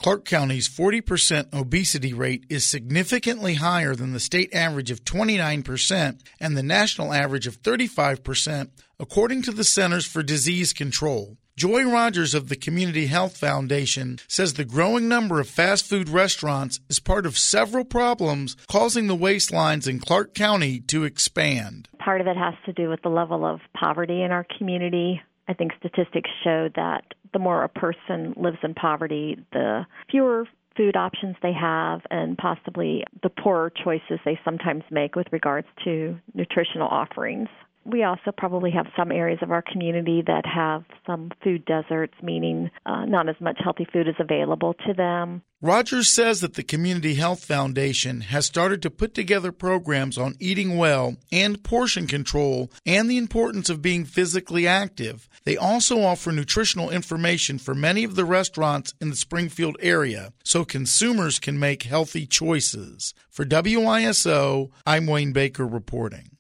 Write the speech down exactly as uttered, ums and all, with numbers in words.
Clark County's forty percent obesity rate is significantly higher than the state average of twenty-nine percent and the national average of thirty-five percent, according to the Centers for Disease Control. Joy Rogers of the Community Health Foundation says the growing number of fast food restaurants is part of several problems causing the waistlines in Clark County to expand. Part of it has to do with the level of poverty in our community. I think statistics show that the more a person lives in poverty, the fewer food options they have and possibly the poorer choices they sometimes make with regards to nutritional offerings. We also probably have some areas of our community that have some food deserts, meaning uh, not as much healthy food is available to them. Rogers says that the Community Health Foundation has started to put together programs on eating well and portion control and the importance of being physically active. They also offer nutritional information for many of the restaurants in the Springfield area so consumers can make healthy choices. For W I S O, I'm Wayne Baker reporting.